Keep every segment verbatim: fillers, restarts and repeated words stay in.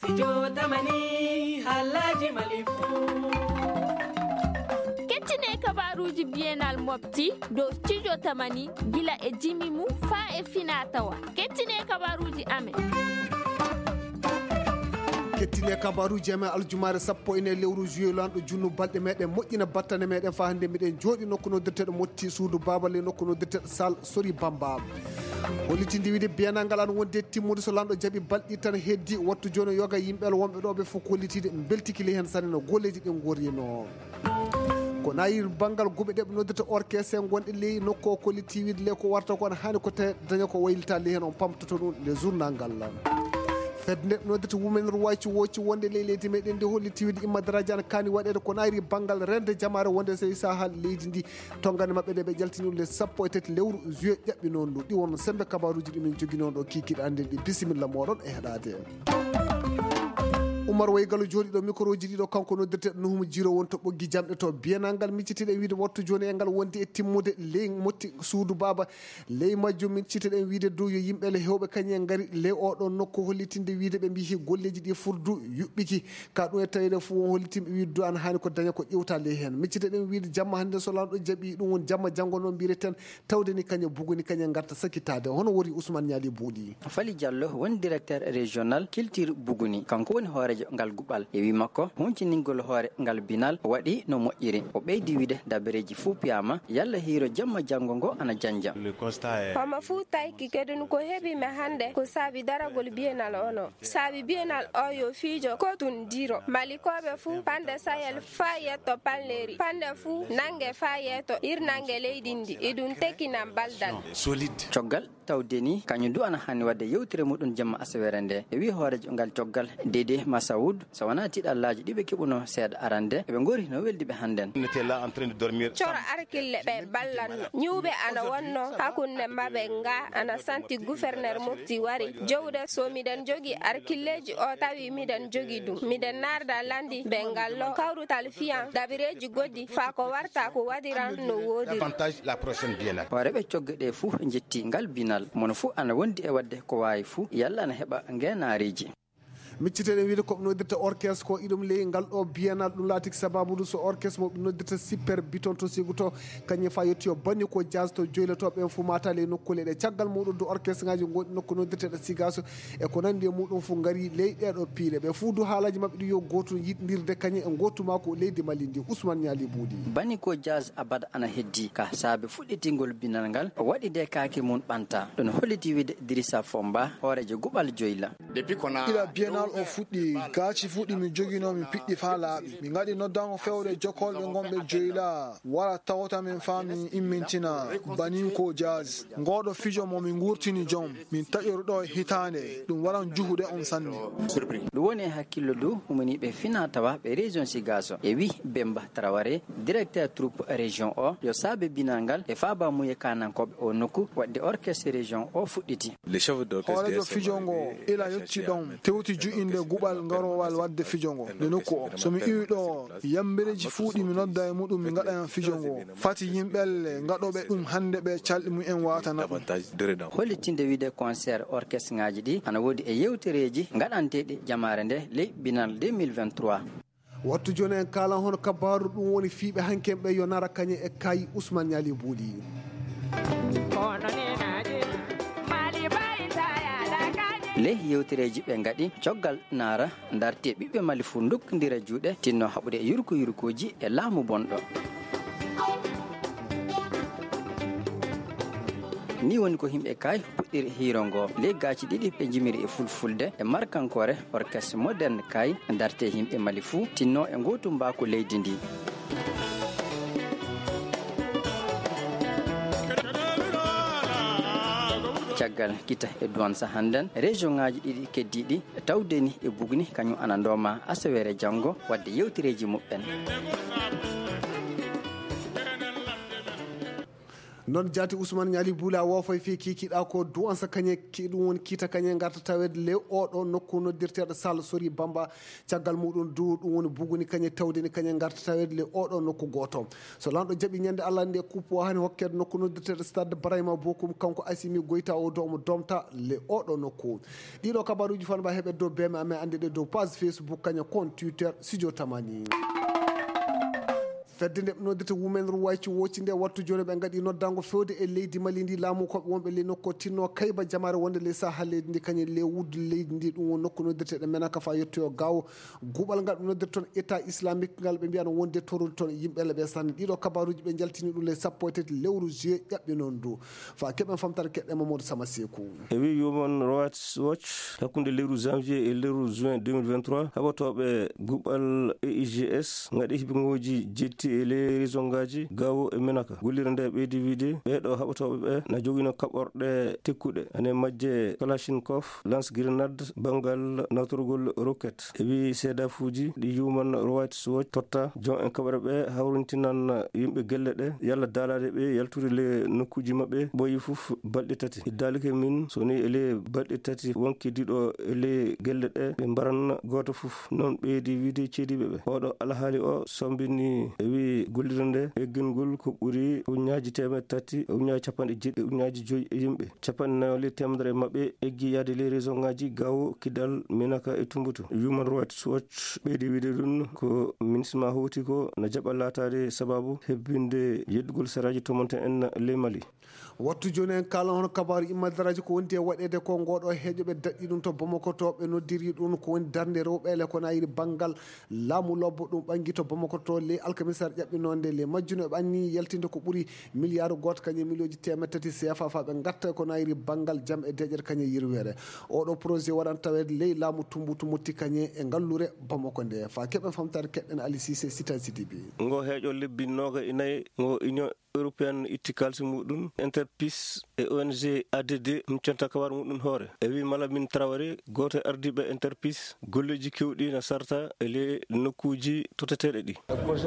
Studio Tamani Halaji Malifu Kettine kabaruji bienal mofti do Studio Tamani gila e jimimu fa e finatawa. Kettine kabaruji ame kettine kabaruji ame aljumare sappo ene lewru juillet lanɗo junnu balɗe meɗen moƴƴina battane meɗen fa hande miɗen jooɗi nokku noddirteɗo motti suudu babale nokku noddirteɗo sal sori bamba hollitinde wiide biyanal ngal an wonde timmude so lanɗo jaaɓi balɗi tan heddi wattu joni yoga yimɓel wonɓe ɗo ɓe fof hollitide beltikili hen sanne no golleji ɗin gorino ko nayi banggal guɓe ɗe ɓe noddirta orchestre gonɗe ley nokku o kolliti wiide le ko warta ko an hani ko daña ko waylita ley hen on pamtoto ɗum le journal ngal fedde nde noddirta women ruwayci wocci wonde ley leydi meɗen nde holliti wiide imma daraji an kani waɗede ko nayri banggal rende jamare wonde so sahal leydi ndi tongane mabɓe ɗe ɓe jaltini le sappo e tati lewru juillet ƴaɓɓi noon ɗum ɗi won sembe kabaruji ɗi min jogui noon ɗo kikiɗe ande ɗi bisimilla moɗon e heɗade Oumar Waygallo jooɗi ɗo micro ji ɗiɗo kanko noddirte Nuhumu Jiro won to ɓoggi jamɗe to biyanal ngal miccitiɗen wiide wattu joni e ngal wondi e timmude ley motti suudu baba ley majjum min cittaɗen wiide dow yo yimɓele hewɓe kañum gaari ley oɗon nokku hollitinde wiide ɓe mbi golleji ɗi furdu yuɓɓiki ka ɗum e tawede fo won hollitimɓe wiide do an hani ko daña ko ƴewta ley hen miccitaɗen wiide jamma hande so lanɗo jaaɓi ɗum won jamma janggo noon mbireten tawde ni kañum buguni kañum garta sakkitade hono wori Ousmane Niali Bouli Fally Diallo woni directeur régional culture buguni kanko woni hoorejo ngal gubal e wi makko hunciningol hoore ngal binal waɗi no moƴƴiri o ɓeydi wiide dabareji fuu piyama yalla hiiro jamma janggo ngo ana janja homo fuu tayki kedun ko heɓime hande ko saabi daragol biyenal ono saabi biyenal o yo fiijo ko tun diro malikoɓe fuu pande sayel fa yetto palleri pande fuu nangue fa yetto irnangue leydi ndi eɗum tekkinan baldal solide coggal tawdeni kañum du ana hanni wadde yewtire muɗum jamma asawere nde e wi hoorejo ngal coggal Dédé Massaoud so wona tiɗallaji ɗiɓe keɓuno seeɗa arande eɓe gori no weldiɓe hannden coro arkille ɓe ballanno ñuuɓe ana wonno hakkunde maɓe nga ana santi gouverneur mofti wari jowde so miɗen jogui arkilleji o tawi miɗen jogui ɗum miɗen narda landi ɓe ngallo kawrutal fiyan dabireji goddi fa ko warta ko waɗiran no wodiri hooreɓe cogge ɗe fuu jetti ngal binal mono fuu ana wondi e wadde ko wawi fuu yalla ana heeɓa ngenariji micciteɗen wiide koɓe noddirta orchestre ko iɗum ley ngal ɗo biyanal ɗum laatiki sababude so orchestre moɓe noddirta super biton to sigo to kañum fa yetti o banni ko jazz to joyletoɓe en fo mata ley nokkule ɗe caggal muɗum do orchestre ngaji goɗɗi nokku noddirteɗe sigaso e ko nandi e muɗum fo gaari ley ɗeɗo piile ɓe fuu du haalaji mabɓe ɗi yo goto yiɗdirde kañum e gottuma ko leydi Mali ndi Ousmane Niali Bouli banni ko jazz abada ana heddi ka saabe fuɗɗitingol binal ngal o waɗi de kaake mum ɓanta ɗon holliti wiide Dirissa Fomba hoorejo guɓal joyla ila bienal o fuɗɗi gaaci fuɗɗi min joguino min piɗɗi fa laaɓi min gaɗi noddango fewde jokkolɓe gonɓe joyla wara tawta min fa min immintina banin ko jazz ngoɗo fijo mo min gurtini joom min taƴorɗo hitande ɗum waran juhude on sanne ɗum woni e hakkillo dow humaniɓe fina tawa ɓe région Sigaso e wi Bemba Traoré directeur troupe région o yo saabe binal ngal e faaba muye kanankoɓe o nokku wadde orchestre région o fuɗɗiti hoorejo fijo ngo ila yetti ɗon tewti juinde guɓal garowal wadde fijo ngo nde nokku o somi iwi ɗo yambireji fuuɗi mi nodda e muɗum mi gaɗa hen fijo ngo fati yimɓelle gaɗoɓe ɗum hande ɓe calɗi mum en watana ɗum hollitinde wiide concert orchestre ngaji ɗi ana woodi e yewtereji gaɗanteɗi jamare nde ley binal deux mille vingt-trois wattu joni en kalan hono kabaru ɗum woni fiiɓe hankenɓe yo nara kañum e kayi Ousmane Niali Bouli ley yewtereji ɓe gaɗi coggal naara darte ɓiɓɓe Mali fuu dokkidira juuɗe tinno haɓude e yurko yurkoji e laamu bonɗo ni woni ko himɓe kay puɗɗiri hiirongo ley gaaci ɗiɗi ɓe jimiri e fulfulde e markankore orchestre moderne kay darte himɓe Mali fuu tinno e gotum mbako leydi ndi caggal kita e douane hannden région ngaji ɗiɗi keddiɗi tawdeni e bugni kañum ana ndoma asawere janggo wadde yewtireji muɓɓen non jati Ousmane Nyali Boula wofay fi kikiɗa ko duwansa kañe kiɗum woni kiita kañe garta tawede le oɗo nokku noddirteɗo Sall Sori Bamba caggal muɗum du ɗum woni buguni kañe tawdeni kañe garta tawede le oɗo nokku goto so lanɗo jaaɓi ñande Allah nde coupe hani hokkede nokku noddirteɗo Stade Brahima Bokum kanko Assimi Goyta o do omo domta le oɗo nokku ɗiɗo kabaruji fan mba heɓe dow beme amen ande ɗe dow page Facebook kaña compte Twitter Studio Tamani fedde nde ɓe noddita Women Rights Watch nde wattu joni ɓe gaɗi noddango fewde e leydi Mali ndi laamu koɓe wonɓe ley nokku tinno kayba jamare wonde ley sahha leydi ndi kañum ley wudde leydi ndi ɗum woni nokku noddirteɗe menaka fa yettoyo gaw guɓal ngal ɓe noddirta toon état islamique ngal ɓe mbiyano wonde torude toon yimɓele ɓe sanne ɗiɗo kabaruji ɓe jaltini ɗum ley sappo e tati lewru juillet ƴaɓɓi noon du fa keɓen famtata keɗɗe Mamadou Sama Sekou e wi Women Rights Watch hakkude lewru janvier e lewru juin deux mille vingt-trois haɓatoɓe guɓal E I G S gaɗi hiɓegoji jetti e ley raison ngaji gawo e menaka gollire nde ɓeydi wiide ɓeɗo haɓatoɓe ɓe na joguino kaɓorɗe tekkuɗe ane majje kalashnikov lance grenade bangal nawtorgol roquette e wi seedafuji ɗi Human Rights Watch totta jon en kaɓare ɓe hawrintinan yimɓe gelle ɗe yalla dalade ɓe yaltude le nokkuji mabɓe ɓoyi foof balɗe tati daalike min soni ele balɗe tati wonki diɗo ele gelle ɗe ɓe mbaran goto foof noon ɓeydi wiide ceediɓe ɓe oɗo alhaali o sombini e wi gollire nde eggengol ko ɓuuri uñaji temed tati uñaji capanɗe jeɗɗi uñaji joyyi e yimɓe capanɗe nayoli temedere mabɓe eggi yaade les raison ngaji gawo kidal menaka e tumbutu Human Rights Watch ɓeydi wiide ɗum ko ministre ma howti ko no jaɓa latade sababu hebbinde yeddugol saraji tomonten en ley Mali wattu joni en kalan hono kabaru immadaraji ko wonti e waɗede ko ngoɗo heeƴoɓe daɗɗi ɗum to Bamako to ɓe noddiri ɗum ko woni darde rewɓele kono ayiri banggal laamu lobbo ɗum ɓangui to Bamako to ley alkamisar ƴaɓɓinode le majjuno ɓe anni yaltinde ko ɓuuri milliard goto kañum millioji temed tati C F A fa ɓe gatta kono ayiri banggal jaam e deƴere kañum yirwere oɗo projet waɗan tawede ley laamu tumbutu mutti kañe e ngallure Bamako nde fa keɓen famtade keɗɗen Ali Cissé Sita Sidibi ngo heeƴo lebbi noga e nayyi ngo union européenne itti kalsi muɗum Interpeace e O N G A D D ɗum conta kabar muɗum hoore e wi Malamine Traoré goto e ardiɓe Interpeace golleji kewɗi na sarta e le nokkuji toteteɗe ɗi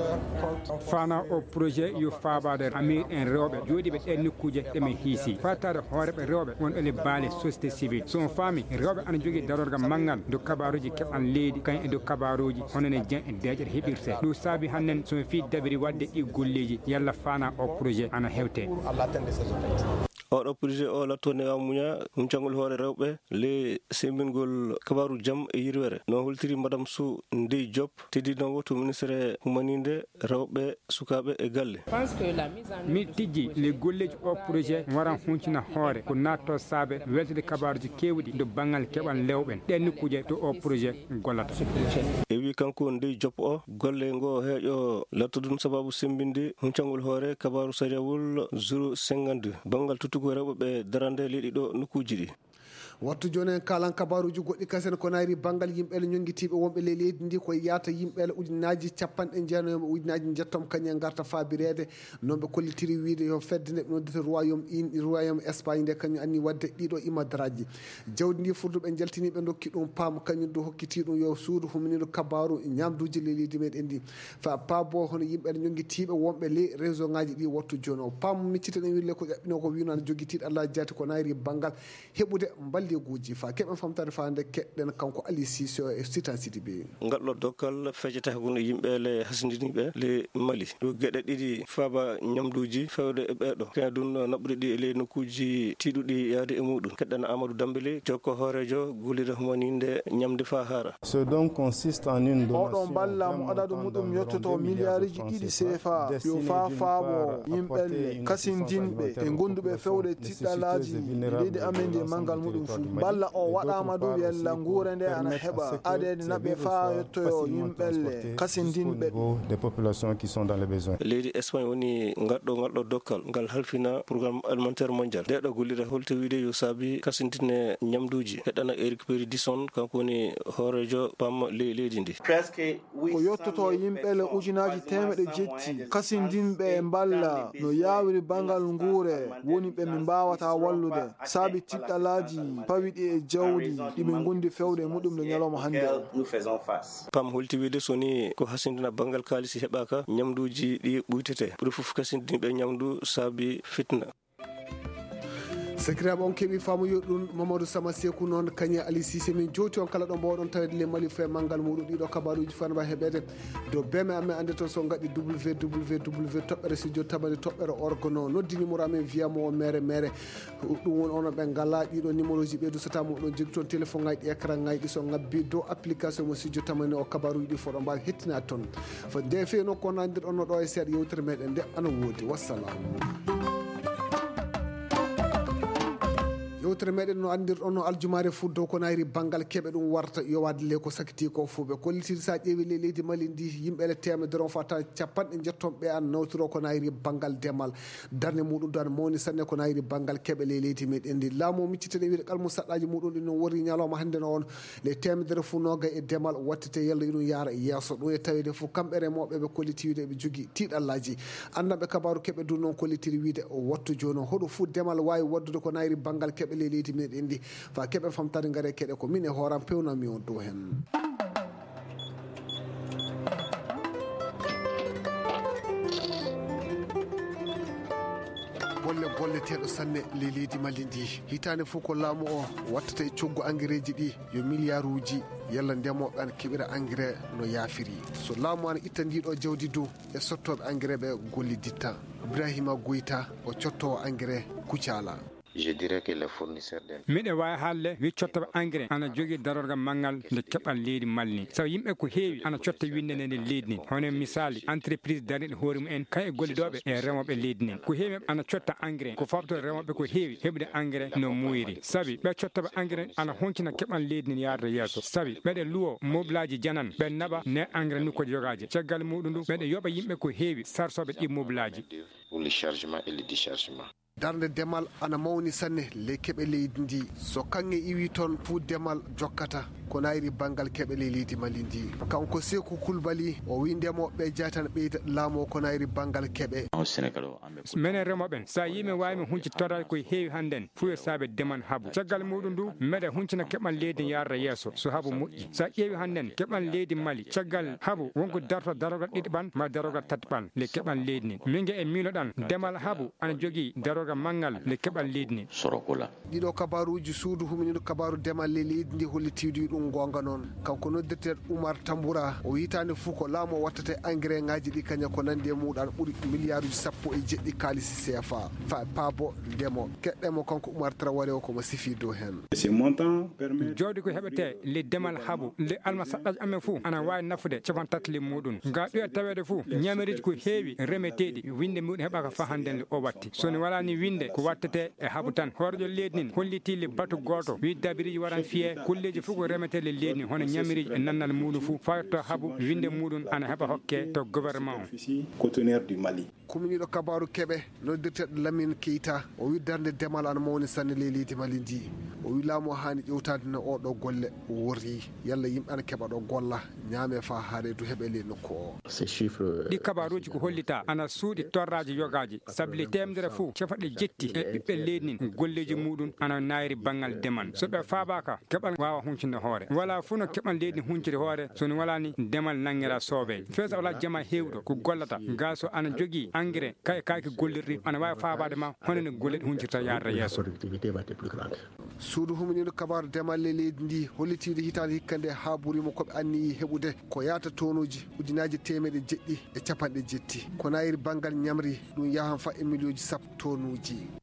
fana o projet yo fabade amir en rewɓe jooɗiɓe ɗen nokkuji ɗemin hiisi fatade hooreɓe rewɓe won ele baale société civile son faami rewɓe ana jogui darorga manggal do kabaruji keɓan leydi kañ e do kabaruji honone jen e deƴƴere heɓirte ɗum saabi hannen somi fi dabiri wadde ɗi golleji yalla fana o projet ana hewte oɗo projet o lattone amuña ɗum cangol hoore rewɓe le sembingol kabaru jaam e yirwere no holtiri madame Sou Ndey Diop teddinowo to ministére humaninde rewɓe sukaɓe e galle mi tijji le golleji o projet waran huncina hoore ko natto saabe weltede kabaruji kewɗi do banggal keɓal lewɓen ɗen nokkuje to o projet gollata e wi kanko Ndey Diop o golle ngo heeƴo lattoɗum sababu sembinde huncangol hoore kabaru sariawol zéro cinquante-deux bangal tutu ko rewɓe ɓe darande leyɗi ɗo nokkuji ɗi wattu joni en kalan kabaruji goɗɗi kasen ko nayri banggal yimɓele ñonguitiɓe wonɓe ley leydi ndi koye yaata yimɓele ujunaji capanɗe jeenayoma ujunaji jettom kañum garta fabirede noon ɓe kollitiri wiide yo fedde nde ɓe noddata royaume in royaume Espagne nde kañum anni wadde ɗiɗo imadaraji jawdi ndi furdu ɓe jaltini ɓe dokki ɗum paam kañum du hokkiti ɗum yo suudu humniɗo kabaru ñamduji ley leydi meɗen ndi fa paabo hono yimɓele ñonguitiɓe wonɓe ley réseau ngaji ɗi wattu joni o paam miccitaɗen wirle ko ƴaɓɓino ko wino ana jogui tiiɗ Allah jaati ko nayri banggal heɓude balli guuji fa keɓen famtade fa nde keɗɗen kanko Ali Cissé e Sita Sidibe ngalɗo dokkal fejeta hakkude yimɓe le hasindiniɓe le Mali ɗo gueɗe ɗiɗi faaba ñamduji fewde e ɓeɗo kene ɗum naɓɓude ɗi e ley nokkuji tiiɗuɗi yaade e muɗum keɗɗen Amadou Dambélé jokko hoorejo gullide humaninde ñamde fa haara oɗon ballamu adadu muɗum yettoto milliardji ɗiɗi C F A yo fa faabo yimɓelle kasindinɓe e gonduɓe fewde tiɗɗalaji leydi amen ndi manggal muɗum fuu balla o waɗama dow yalla nguure nde ana heɓa adede naɓe fa yettoyo yimɓelle kasindinɓe leydi Espagne woni gaɗɗo ngalɗo dokkal ngal halfina programme alimentaire mondial ndeɗo gollira holto wiide yo saabi kasindine ñamduji heɗɗana Eric Péry Dison kanko woni hoorejo pam leydi ndi ko yettoto yimɓele ujunaji temeɗe jetti kasindinɓe balla no yawiri banggal nguure woni ɓe min mbawata wallude saabi tiɗɗalaji pawiɗi e jawdi ɗiɓe gondi fewde muɗum nde ñalawma hannde pam holti wiide so ni ko hasindina banggal kaalisi heɓaka ñamduji ɗi ɓuytete ɓuri fof kasindiniɓe ñamdu saabi fitna. sakiraɓe on keeɓi faamuyo ɗum Mamadou Sama Sekou noon kañe Ali Cissé min jowti on kala ɗo mbawɗon tawede le Mali fo e manggal muɗum ɗiɗo kabaruji fanma heɓede dow beme amen ande toon so gaɗi w w w toɓɓere studio tabani toɓɓere orgono noddi numéro amen wiyamo o mere mere ɗum woni ono ɓe ngala ɗiɗo numéro ji ɓeydu sotama oɗon jogui toon téléphone ngaji ɗi écran ngaji ɗi so ngabbi dow application mo studio tamani o kabaruji ɗi foɗo mbawi hettinade toon fo nde fewi noon ko nandir onno ɗo e seeɗa yewtere meɗen nde ana woodi wassalamu. yewtere meɗen no andirɗon no aljumare fuddo ko nayri banggal keɓe ɗum warta yowade le ko sakiti ko fo ɓe kollitide sa ƴeewi le leydi Mali ndi yimɓele temedere on fata capanɗe jetton ɓe an nawtoro ko nayri banggal demal darde muɗum dan mawni sanne ko nayri banggal keɓe le leydi meɗen ndi laamu miccitene wiide kalmu saɗɗaji muɗum ɗi no wori ñalawma hannde no on le temedere fu noga e demal wattete yalla iɗum yaara yesso ɗum e tawide fof kamɓe remoɓe ɓe kolliti wiide ɓe jogui tiiɗallaji andanɓe kabaru keɓe du noon kollitiri wiide wattu joni hoɗo fu demal wawi waddude ko nayri banggal keɓe le leydi meɗen ndi fa keɓe famtade gaare keɗe ko min e hooram pewnami on dow hen. golle golleteɗo sanne le leydi Mali ndi hitande fof ko laamu o wattata e coggu engrais ji ɗi yo milliard uji yalla ndemoɓe an keɓira engrais no yaafiri so laamu an itta ndiɗo jawdi dow e sottoɓe engrais ɓe golliditta Ibrahima Goyta o cottowo engrais Kucala. Je dirais que les fournisseurs d'engrais. miɗe wawi haalde wi cottoɓe engrais ana jogui darorgal manggal nde keɓal leydi Mali ni sabu yimɓe ko heewi ana cotta winde nde leydi ni hono misali entreprise dariɗe hoore mumen kay gollidoɓe e remoɓe leydi nin ko heewi ana cotta engrais ko fabto remoɓe ko heewi heɓde engrais no muyiri sabi ɓe cottoɓe engrais ana honcina keɓal leydi nin yarde yesso sabi ɓeɗe luwo mobilaji janan ɓe naɓa ne engrais nokkuji jogaji caggal muɗum ndu ɓeɗe yoɓa yimɓe ko heewi sarsoɓe ɗi mobilaji pour le chargement et le déchargement. darde demal ana mawni sanne le keɓe leydi ndi so kanŋe iwi toon fuu demal jokkata ko nayri banggal keɓe le leydi Mali ndi kanko Sekou Coulibaly o wi ndemoɓe jatan ɓeyda laamu ko nayri banggal keɓe minen remoɓen sa yimi wawimi hunci torade koye heewi hannden fuyo saabe deman haabu caggal muɗum ndu meɗe huncina keɓal leydi yarda yesso so haabu moƴƴi sa ƴeewi hannden keɓal leydi Mali caggal haabu wonko darto darogal ɗiɗi ɓan ma darogal tati ɓan le keɓal leydi ni mingue e miloɗan demal haabu ana jogui darogal manggal le keɓal leydi ni sorokola ɗiɗo kabaruji suudu huminiɗo kabaru demal le leydi ndi hollitiɗi ɗum gonga noon kanko noddirte Oumar Tamboura o yitande fuu ko laamu o wattate engrais ngaji ɗi kaña ko nandi e muɗan ɓuuri milliard uji sappo e jeɗɗi kalisi C F A fa paabo ndemo keɗɗemo kanko Oumar Traoré o komo sifi dow hen jooɗi ko heɓete le demal haabu le alma saɗɗaji amen fuu ana wawi nafude capan tati le muɗum ga ɗo e tawede fuu ñameriji ko heewi remeteɗi winde muɗum heɓaka fa hannden le o watti soni wala ni winde ko wattete e haabu tan horejo leydi nin holliti le batu goto wi dabiriji waran fiye kulleji fof ko remete le leydi ni hono ñamiriji e nannal muɗum fuu fawto haabu winde muɗum ana heɓa hokke to gouvernement o kuminiɗo kabaru keɓe noddirteɗo Lamine Keita o wi darde demal ana mawni sanne le leydi Mali ndi o wi laamu hani ƴewtade no oɗo golle wori yalla yimɓe ana keɓa ɗo golla ñaame fa haare du heɓe le nokku o ɗi kabaruji ko hollita ana suuɗi torraji yogaji sabli temedere fuu capanɗe jetti e ɓiɓɓe leydi nin golleji muɗum ana nayri banggal demal so ɓe faabaka keɓal wawa huncinde hoore wala fuu no keɓal leydi huncide hoore soni wala ni demal nanguera soobe fesa wala jama hewɗo ko gollata ga so ana jogui engrais kay kaki gollirɗi ana wawi faabade ma hono ne golleɗe huncirta yarda yesso suudu huminiɗo kabaru demal le leydi ndi hollitide hitande hikka nde ha ɓuurima koɓe anniyi heɓude ko yata tonuji ujunaji temedde jeɗɗi e capanɗe jetti ko nayiri banggal ñamri ɗum yahan fa e million ji sappo tonuji